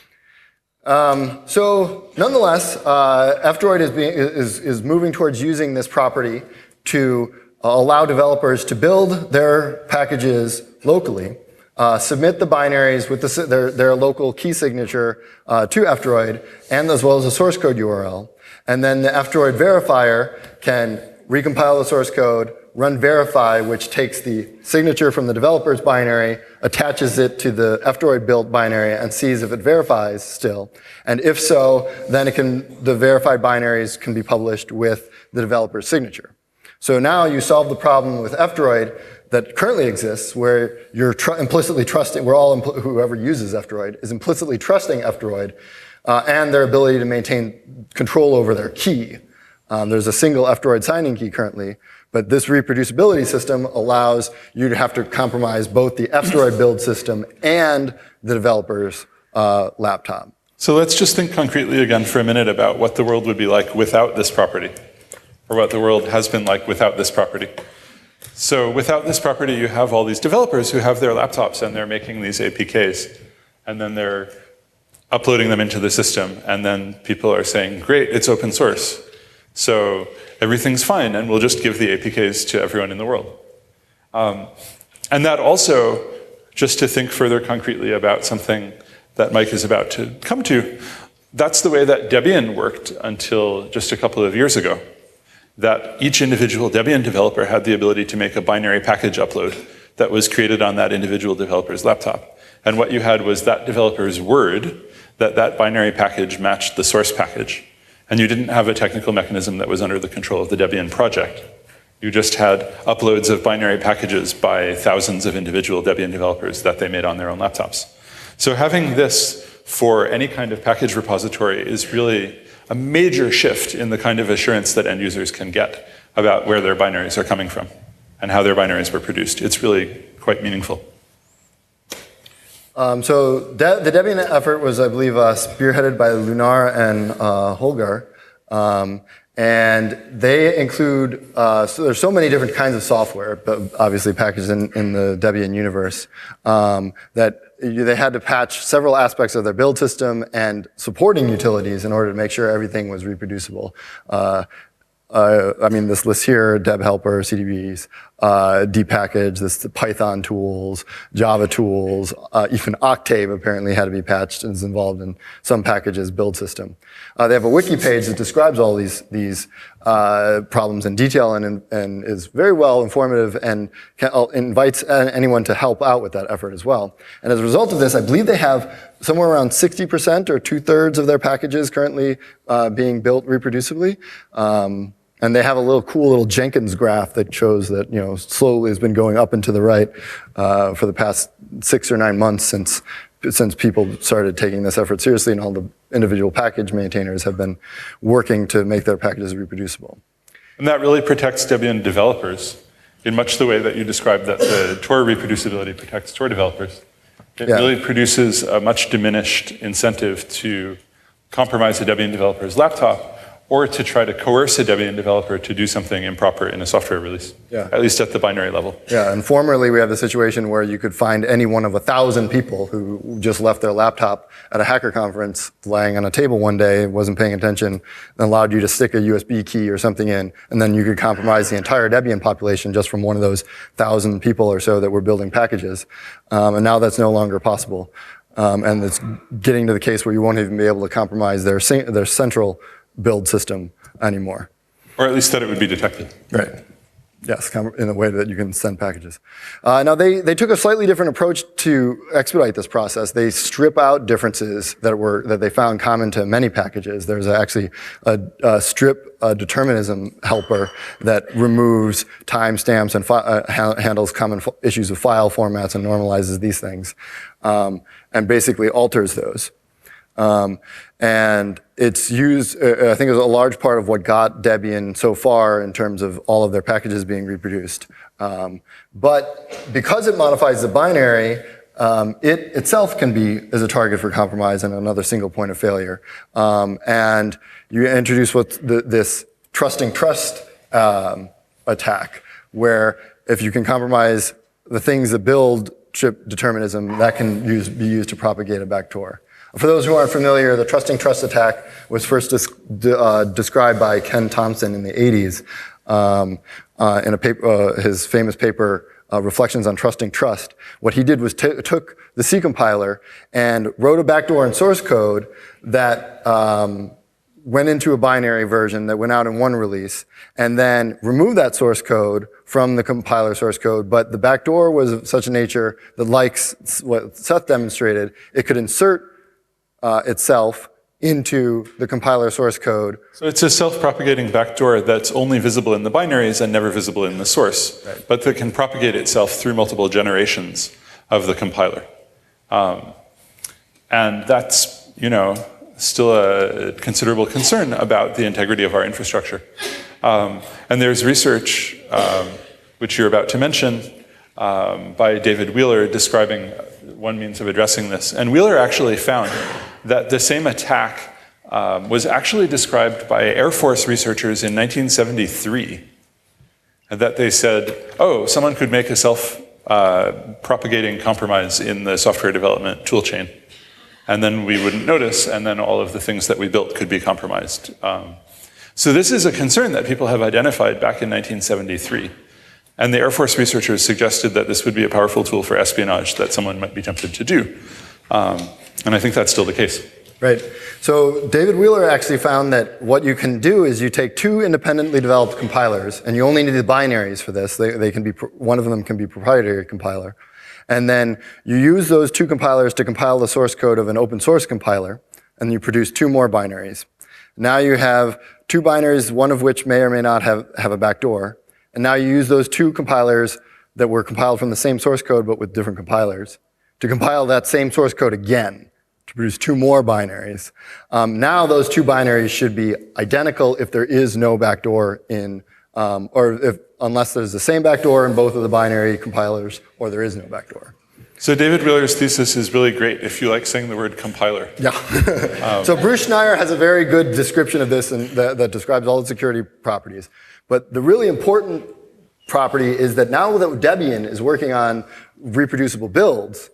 so nonetheless, F-Droid is moving towards using this property to allow developers to build their packages locally, submit the binaries with their local key signature to F-Droid, and as well as a source code URL. And then the F-Droid verifier can recompile the source code, run verify, which takes the signature from the developer's binary, attaches it to the F-Droid built binary, and sees if it verifies still. And if so, then the verified binaries can be published with the developer's signature. So now you solve the problem with F-Droid that currently exists, where you're implicitly trusting, whoever uses F-Droid is implicitly trusting F-Droid and their ability to maintain control over their key. There's a single F-Droid signing key currently, but this reproducibility system allows you to have to compromise both the F-Droid build system and the developer's laptop. So let's just think concretely again for a minute about what the world would be like without this property, or what the world has been like without this property. So without this property, you have all these developers who have their laptops and they're making these APKs, and then they're uploading them into the system, and then people are saying, great, it's open source. So everything's fine, and we'll just give the APKs to everyone in the world. And that also, just to think further concretely about something that Mike is about to come to, that's the way that Debian worked until just a couple of years ago. That each individual Debian developer had the ability to make a binary package upload that was created on that individual developer's laptop. And what you had was that developer's word that that binary package matched the source package. And you didn't have a technical mechanism that was under the control of the Debian project. You just had uploads of binary packages by thousands of individual Debian developers that they made on their own laptops. So having this for any kind of package repository is really a major shift in the kind of assurance that end users can get about where their binaries are coming from and how their binaries were produced. It's really quite meaningful. So the Debian effort was, I believe, spearheaded by Lunar and Holger. And they include, so there's so many different kinds of software, but obviously packaged in the Debian universe, that they had to patch several aspects of their build system and supporting utilities in order to make sure everything was reproducible. I mean, this list here, deb helper, CDBs, dpackage, this Python tools, Java tools, even Octave apparently had to be patched and is involved in some packages build system. They have a wiki page that describes all these problems in detail and is very well informative and invites anyone to help out with that effort as well. And as a result of this, I believe they have somewhere around 60% or 2/3 of their packages currently being built reproducibly. And they have a cool little Jenkins graph that shows that, slowly has been going up and to the right for the past 6 or 9 months since people started taking this effort seriously, and all the individual package maintainers have been working to make their packages reproducible. And that really protects Debian developers in much the way that you described that the Tor reproducibility protects Tor developers. It really produces a much diminished incentive to compromise a Debian developer's laptop or to try to coerce a Debian developer to do something improper in a software release, at least at the binary level. Yeah, and formerly we had the situation where you could find any one of 1,000 people who just left their laptop at a hacker conference lying on a table one day, wasn't paying attention, and allowed you to stick a USB key or something in, and then you could compromise the entire Debian population just from one of those 1,000 people or so that were building packages. And now that's no longer possible. And it's getting to the case where you won't even be able to compromise their central build system anymore. Or at least that it would be detected. Right. Yes, in a way that you can send packages. Now they took a slightly different approach to expedite this process. They strip out differences that they found common to many packages. There's actually a strip determinism helper that removes timestamps and handles common issues of file formats and normalizes these things, and basically alters those. And it's used, I think it was a large part of what got Debian so far in terms of all of their packages being reproduced. But because it modifies the binary, it itself can be as a target for compromise and another single point of failure. And you introduce this trusting trust attack, where if you can compromise the things that build chip determinism, that can be used to propagate a backdoor. For those who aren't familiar, the trusting trust attack was first described by Ken Thompson in the 80s in a paper, his famous paper, Reflections on Trusting Trust. What he did was took the C compiler and wrote a backdoor in source code that went into a binary version that went out in one release, and then removed that source code from the compiler source code. But the backdoor was of such a nature that, like what Seth demonstrated, it could insert itself into the compiler source code. So it's a self-propagating backdoor that's only visible in the binaries and never visible in the source, but that can propagate itself through multiple generations of the compiler. And that's, still a considerable concern about the integrity of our infrastructure. And there's research, which you're about to mention, by David Wheeler describing one means of addressing this. And Wheeler actually found that the same attack was actually described by Air Force researchers in 1973. and that they said, oh, someone could make a self-propagating compromise in the software development toolchain, and then we wouldn't notice, and then all of the things that we built could be compromised. So this is a concern that people have identified back in 1973. And the Air Force researchers suggested that this would be a powerful tool for espionage that someone might be tempted to do. And I think that's still the case. Right. So David Wheeler actually found that what you can do is you take two independently developed compilers, and you only need the binaries for this. They can be, one of them can be proprietary compiler. And then you use those two compilers to compile the source code of an open source compiler, and you produce two more binaries. Now you have two binaries, one of which may or may not have a backdoor. And now you use those two compilers that were compiled from the same source code but with different compilers to compile that same source code again to produce two more binaries. Now those two binaries should be identical if there is no backdoor in, unless there's the same backdoor in both of the binary compilers or there is no backdoor. So David Wheeler's thesis is really great if you like saying the word compiler. Yeah. So Bruce Schneier has a very good description of this and that describes all the security properties. But the really important property is that now that Debian is working on reproducible builds,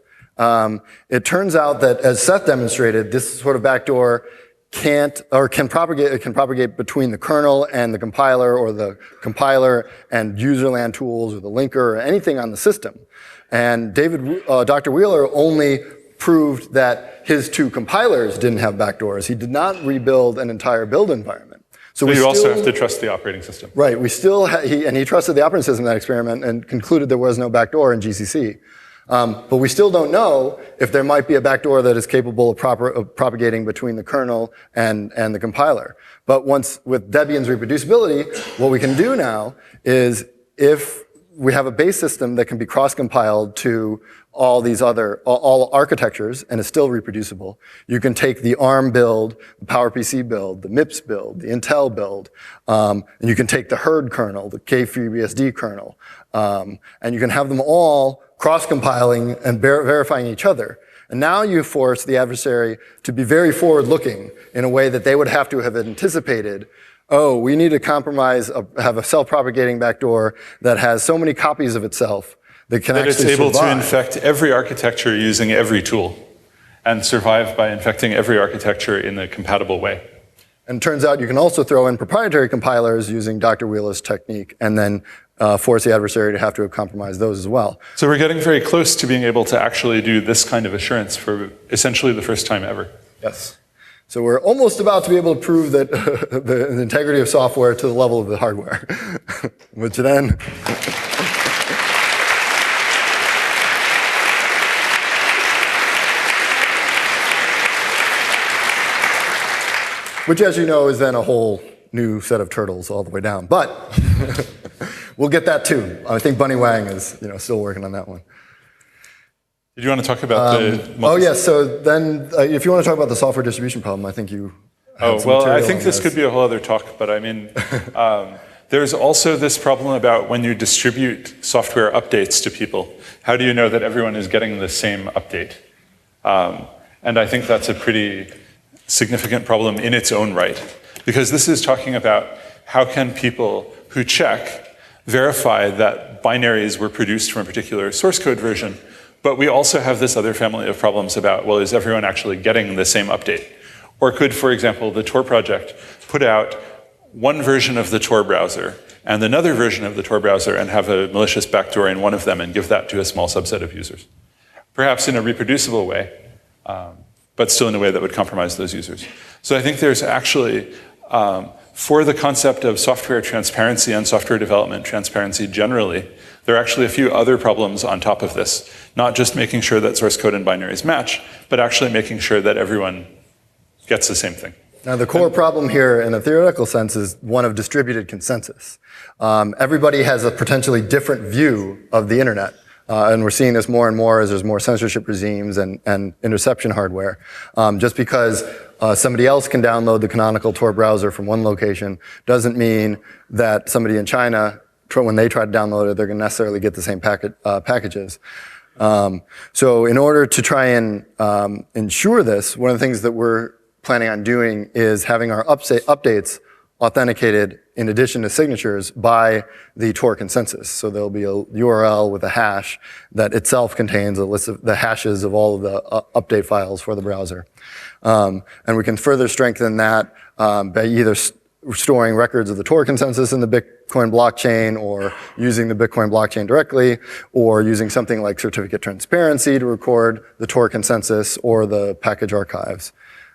it turns out that, as Seth demonstrated, this sort of backdoor can propagate between the kernel and the compiler, or the compiler and userland tools, or the linker, or anything on the system. And Dr. Wheeler only proved that his two compilers didn't have backdoors. He did not rebuild an entire build environment. So you also have to trust the operating system. Right. He trusted the operating system in that experiment and concluded there was no backdoor in GCC. But we still don't know if there might be a backdoor that is capable of propagating between the kernel and the compiler. But with Debian's reproducibility, what we can do now is, if we have a base system that can be cross-compiled to all architectures and is still reproducible, you can take the ARM build, the PowerPC build, the MIPS build, the Intel build, and you can take the herd kernel, the KFreeBSD kernel, and you can have them all cross-compiling and verifying each other. And now you force the adversary to be very forward-looking in a way that they would have to have anticipated. Oh, we need to have a self-propagating backdoor that has so many copies of itself that can actually survive. That it's able to infect every architecture using every tool, and survive by infecting every architecture in a compatible way. And it turns out you can also throw in proprietary compilers using Dr. Wheeler's technique, and then force the adversary to have compromise those as well. So we're getting very close to being able to actually do this kind of assurance for essentially the first time ever. Yes. So we're almost about to be able to prove that the integrity of software to the level of the hardware, which then... which, as you know, is then a whole new set of turtles all the way down. But we'll get that too. I think Bunny Wang is still working on that one. Did you want to talk about the... Oh, yes. So then, if you want to talk about the software distribution problem, I think you... I think this could be a whole other talk, but I mean, there's also this problem about when you distribute software updates to people, how do you know that everyone is getting the same update? And I think that's a pretty significant problem in its own right, because this is talking about how can people who check verify that binaries were produced from a particular source code version. But we also have this other family of problems about, well, is everyone actually getting the same update? Or could, for example, the Tor project put out one version of the Tor browser and another version of the Tor browser and have a malicious backdoor in one of them and give that to a small subset of users? Perhaps in a reproducible way, but still in a way that would compromise those users. So I think there's actually, for the concept of software transparency and software development transparency generally, there are actually a few other problems on top of this. Not just making sure that source code and binaries match, but actually making sure that everyone gets the same thing. Now, the core problem here, in a theoretical sense, is one of distributed consensus. Everybody has a potentially different view of the internet. And we're seeing this more and more as there's more censorship regimes and interception hardware. Just because somebody else can download the canonical Tor browser from one location doesn't mean that somebody in China, when they try to download it, they're going to necessarily get the same packages. So in order to try and ensure this, one of the things that we're planning on doing is having our updates authenticated in addition to signatures by the Tor consensus. So there'll be a URL with a hash that itself contains a list of the hashes of all of the update files for the browser. And we can further strengthen that by either storing records of the Tor consensus in the Bitcoin blockchain, or using the Bitcoin blockchain directly, or using something like certificate transparency to record the Tor consensus or the package archives.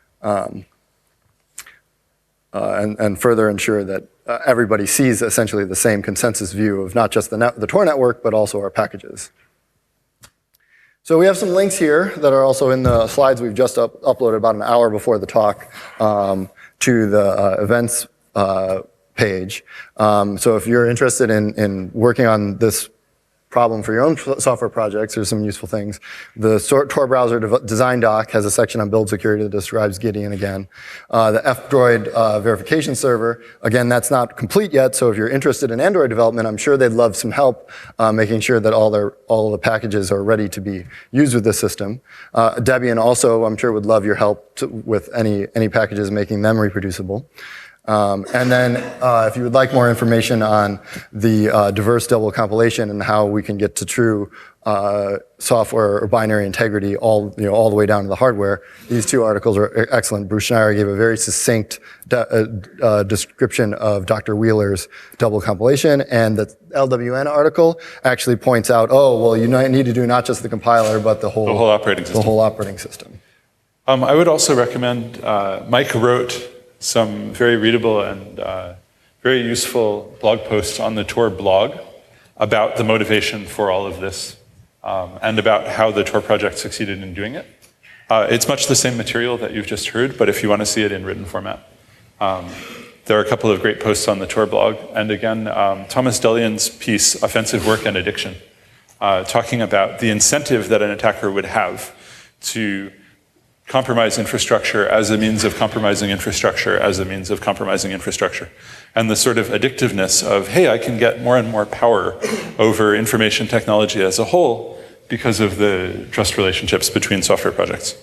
And further ensure that everybody sees essentially the same consensus view of not just the Tor network, but also our packages. So we have some links here that are also in the slides we've just uploaded about an hour before the talk to the events page. So if you're interested in working on this problem for your own software projects, there's some useful things. The Tor browser design doc has a section on build security that describes Gideon again. The F-Droid verification server, again, that's not complete yet, so if you're interested in Android development, I'm sure they'd love some help making sure that all the packages are ready to be used with this system. Debian also, I'm sure, would love your help with any packages, making them reproducible. And then if you would like more information on the diverse double compilation and how we can get to true software or binary integrity all the way down to the hardware, these two articles are excellent. Bruce Schneier gave a very succinct description of Dr. Wheeler's double compilation, and the LWN article actually points out, oh, well, you need to do not just the compiler, but the whole operating system. I would also recommend, Mike wrote some very readable and very useful blog posts on the Tor blog about the motivation for all of this and about how the Tor project succeeded in doing it. It's much the same material that you've just heard, but if you want to see it in written format, there are a couple of great posts on the Tor blog. And again, Thomas Dellion's piece, Offensive Work and Addiction, talking about the incentive that an attacker would have to compromise infrastructure as a means of compromising infrastructure as a means of compromising infrastructure. And the sort of addictiveness of, hey, I can get more and more power over information technology as a whole because of the trust relationships between software projects.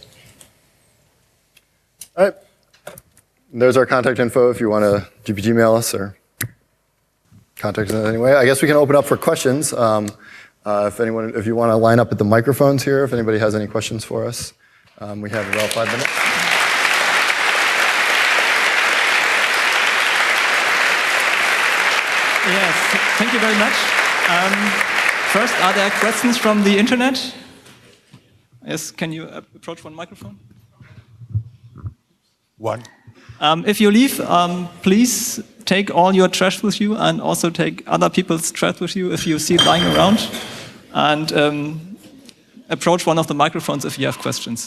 All right. There's our contact info if you want to Gmail us or contact us in any way. I guess we can open up for questions. If you want to line up at the microphones here, if anybody has any questions for us. We have about 5 minutes. Yes, thank you very much. First, are there questions from the internet? Yes, can you approach one microphone? One. If you leave, please take all your trash with you and also take other people's trash with you if you see it lying around. And approach one of the microphones if you have questions.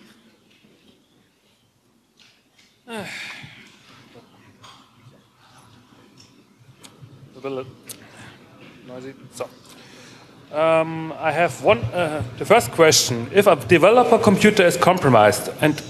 A little noisy. So, I have one. The first question: if a developer computer is compromised and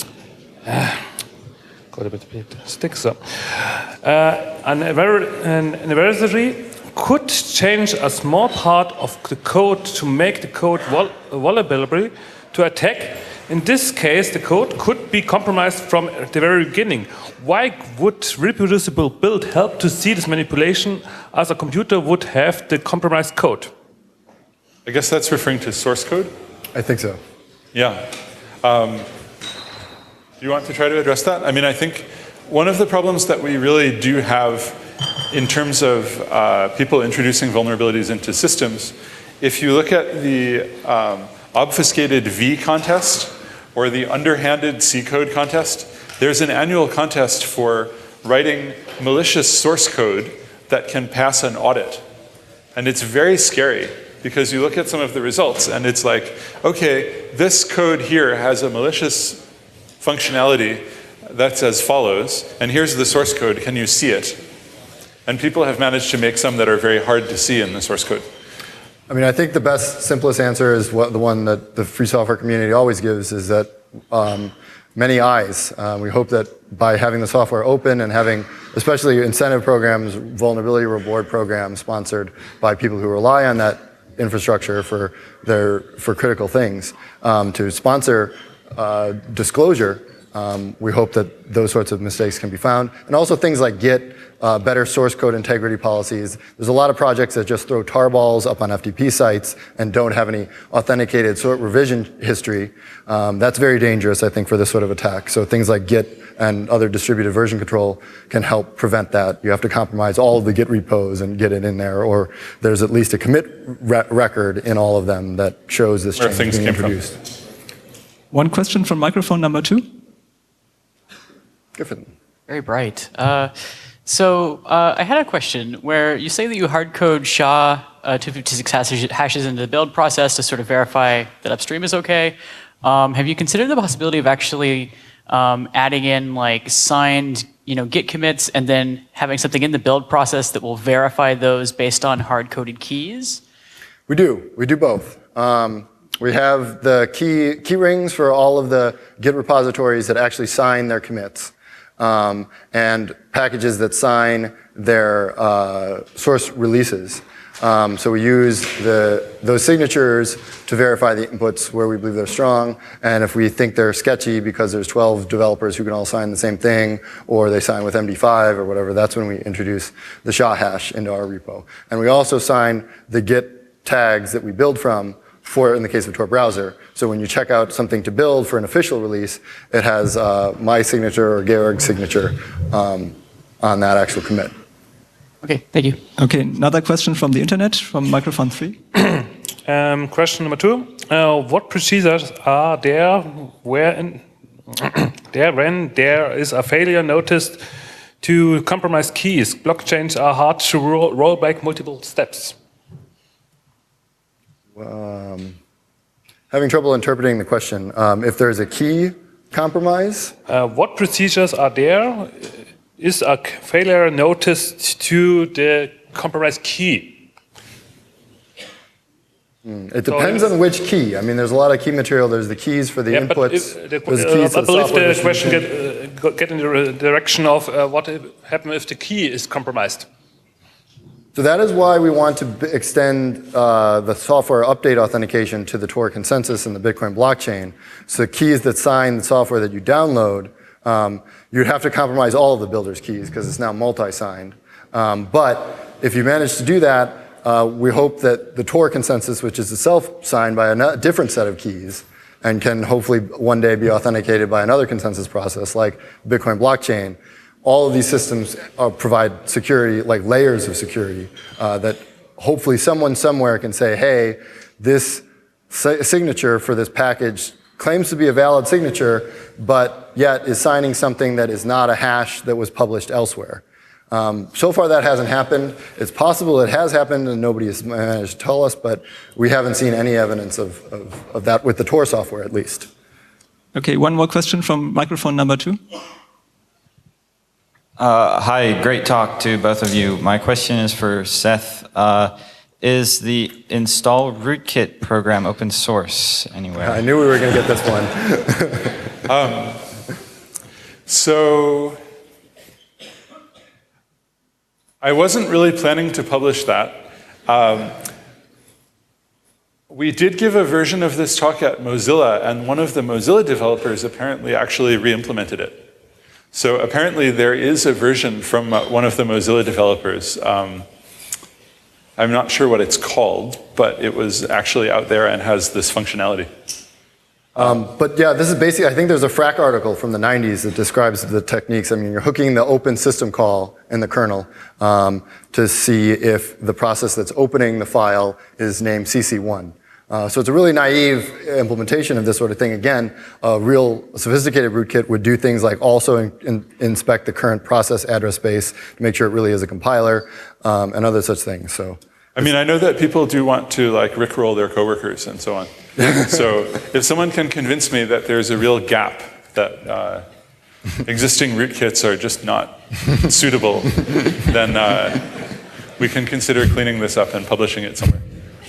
got a bit sticks up, an adversary could change a small part of the code to make the code vulnerable to attack. In this case, the code could be compromised from the very beginning. Why would reproducible build help to see this manipulation as a computer would have the compromised code? I guess that's referring to source code? I think so. Yeah. Do you want to try to address that? I mean, I think one of the problems that we really do have in terms of people introducing vulnerabilities into systems, if you look at the obfuscated V contest or the underhanded C code contest, there's an annual contest for writing malicious source code that can pass an audit. And it's very scary because you look at some of the results and it's like, okay, this code here has a malicious functionality that's as follows, and here's the source code, can you see it? And people have managed to make some that are very hard to see in the source code. I mean, I think the best, simplest answer is the one that the free software community always gives, is that many eyes. We hope that by having the software open and having, especially incentive programs, vulnerability reward programs sponsored by people who rely on that infrastructure for critical things, to sponsor disclosure We hope that those sorts of mistakes can be found. And also things like Git, better source code integrity policies. There's a lot of projects that just throw tarballs up on FTP sites and don't have any authenticated sort revision history. That's very dangerous, I think, for this sort of attack. So things like Git and other distributed version control can help prevent that. You have to compromise all of the Git repos and get it in there, or there's at least a commit record in all of them that shows this change being introduced. One question from microphone number 2. Griffin. Very bright. So I had a question where you say that you hardcode SHA-256 hashes into the build process to sort of verify that upstream is okay. Have you considered the possibility of actually adding in like signed, Git commits and then having something in the build process that will verify those based on hard-coded keys? We do. We do both. We have the key rings for all of the Git repositories that actually sign their commits, and packages that sign their source releases. So we use those signatures to verify the inputs where we believe they're strong, and if we think they're sketchy because there's 12 developers who can all sign the same thing, or they sign with MD5 or whatever, that's when we introduce the SHA hash into our repo. And we also sign the Git tags that we build from in the case of Tor browser. So when you check out something to build for an official release, it has my signature or Georg's signature on that actual commit. Okay, thank you. Okay, another question from the internet, from microphone 3. Question number 2. What procedures are there when there is a failure noticed to compromise keys? Blockchains are hard to roll back multiple steps. Having trouble interpreting the question. If there's a key compromise? What procedures are there? Is a failure noticed to the compromised key? It depends on which key. I mean, there's a lot of key material. There's the keys for the inputs. I believe the question get in the direction of what happens if the key is compromised. So that is why we want to extend the software update authentication to the Tor consensus and the Bitcoin blockchain. So the keys that sign the software that you download, you'd have to compromise all of the builder's keys because it's now multi-signed. But if you manage to do that, we hope that the Tor consensus, which is itself signed by a different set of keys, and can hopefully one day be authenticated by another consensus process like Bitcoin blockchain, all of these systems provide security, like layers of security, that hopefully someone somewhere can say, hey, this signature for this package claims to be a valid signature, but yet is signing something that is not a hash that was published elsewhere. So far that hasn't happened. It's possible it has happened and nobody has managed to tell us, but we haven't seen any evidence of that with the Tor software at least. Okay, one more question from microphone number 2. Hi, great talk to both of you. My question is for Seth. Is the install rootkit program open source anywhere? I knew we were going to get this one. So I wasn't really planning to publish that. We did give a version of this talk at Mozilla, and one of the Mozilla developers apparently actually re-implemented it. So apparently there is a version from one of the Mozilla developers. I'm not sure what it's called, but it was actually out there and has this functionality. But yeah, this is basically, I think there's a Frack article from the 90s that describes the techniques. I mean, you're hooking the open system call in the kernel to see if the process that's opening the file is named CC1. So it's a really naive implementation of this sort of thing. Again, a real sophisticated rootkit would do things like also inspect the current process address space to make sure it really is a compiler and other such things. So, I mean, I know that people do want to like rickroll their coworkers and so on. So if someone can convince me that there's a real gap, that existing rootkits are just not suitable, then we can consider cleaning this up and publishing it somewhere.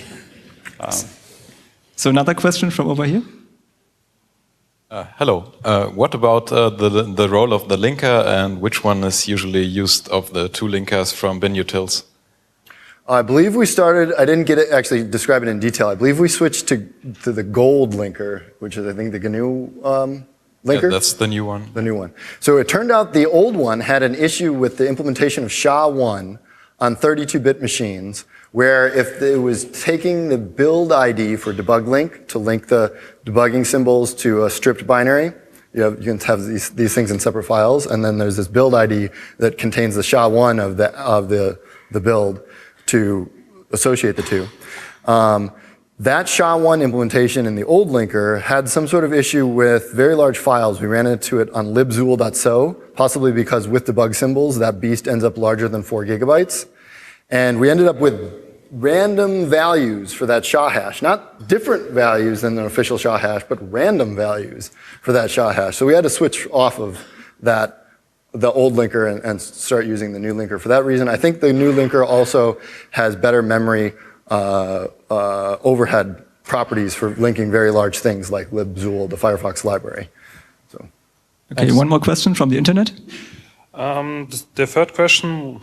So another question from over here. Hello. What about the role of the linker, and which one is usually used of the two linkers from binutils? I believe we started, I didn't get it, actually describe it in detail. I believe we switched to the gold linker, which is I think the GNU linker? Yeah, that's the new one. The new one. So it turned out the old one had an issue with the implementation of SHA-1 on 32-bit machines, where if it was taking the build ID for debug link to link the debugging symbols to a stripped binary, you can have these things in separate files, and then there's this build ID that contains the SHA-1 of the build to associate the two. That SHA-1 implementation in the old linker had some sort of issue with very large files. We ran into it on libzool.so, possibly because with debug symbols, that beast ends up larger than 4 gigabytes. And we ended up with random values for that SHA hash. Not different values than the official SHA hash, but random values for that SHA hash. So we had to switch off of the old linker and start using the new linker. For that reason, I think the new linker also has better memory overhead properties for linking very large things like libzool, the Firefox library. So. Okay, one more question from the internet. The third question,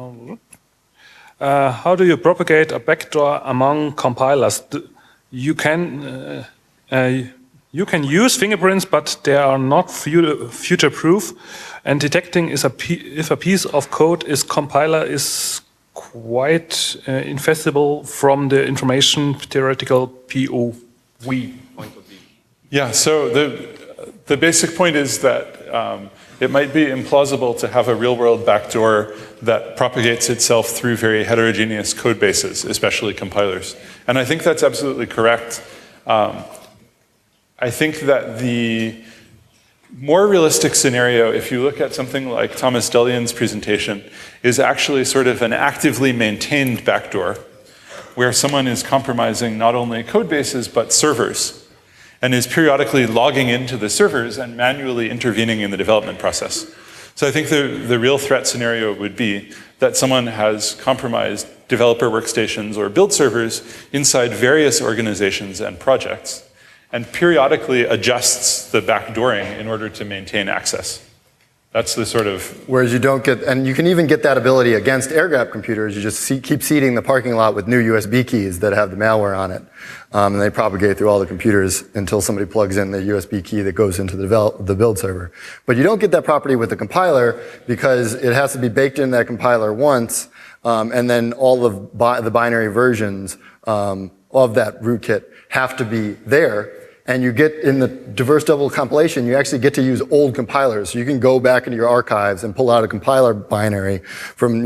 how do you propagate a backdoor among compilers? You can use fingerprints, but they are not future-proof, and detecting if a piece of code is compiler is quite infeasible from the information theoretical POV point of view. Yeah, so the basic point is that it might be implausible to have a real-world backdoor that propagates itself through very heterogeneous code bases, especially compilers. And I think that's absolutely correct. I think that the more realistic scenario, if you look at something like Thomas Dellion's presentation, is actually sort of an actively maintained backdoor where someone is compromising not only code bases but servers and is periodically logging into the servers and manually intervening in the development process. So I think the real threat scenario would be that someone has compromised developer workstations or build servers inside various organizations and projects and periodically adjusts the backdooring in order to maintain access. That's the sort of... Whereas you don't get, and you can even get that ability against air-gapped computers, you just keep seeding the parking lot with new USB keys that have the malware on it. And they propagate through all the computers until somebody plugs in the USB key that goes into the build server. But you don't get that property with the compiler because it has to be baked in that compiler once, and then all of the binary versions of that rootkit have to be there. And you get, in the diverse double compilation, you actually get to use old compilers. So you can go back into your archives and pull out a compiler binary from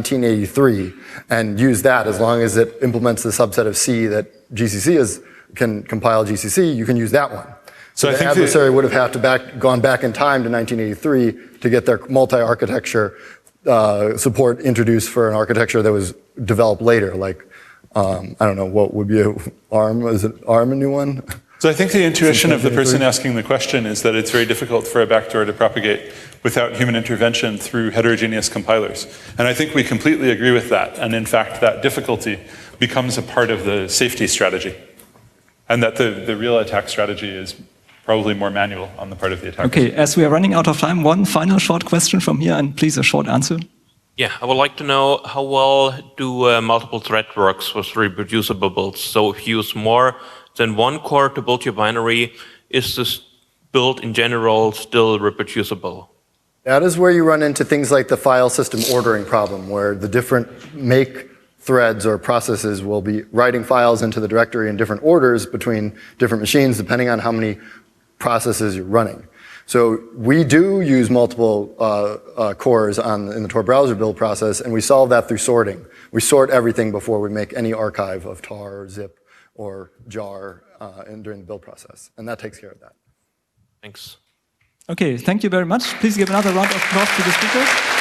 1983 and use that as long as it implements the subset of C that GCC can compile GCC, you can use that one. So the adversary would have had to gone back in time to 1983 to get their multi-architecture support introduced for an architecture that was developed later, like, I don't know, what would be ARM? Is it ARM a new one? So I think the intuition of the person asking the question is that it's very difficult for a backdoor to propagate without human intervention through heterogeneous compilers. And I think we completely agree with that. And in fact, that difficulty becomes a part of the safety strategy. And that the real attack strategy is probably more manual on the part of the attacker. Okay, as we are running out of time, one final short question from here, and please a short answer. Yeah, I would like to know how well do multiple thread works with reproducible builds? So if you use more than one core to build your binary, is this build in general still reproducible? That is where you run into things like the file system ordering problem, where the different make threads or processes will be writing files into the directory in different orders between different machines, depending on how many processes you're running. So we do use multiple cores in the Tor browser build process, and we solve that through sorting. We sort everything before we make any archive of tar or zip or jar during the build process, and that takes care of that. Thanks. Okay, thank you very much. Please give another round of applause to the speakers.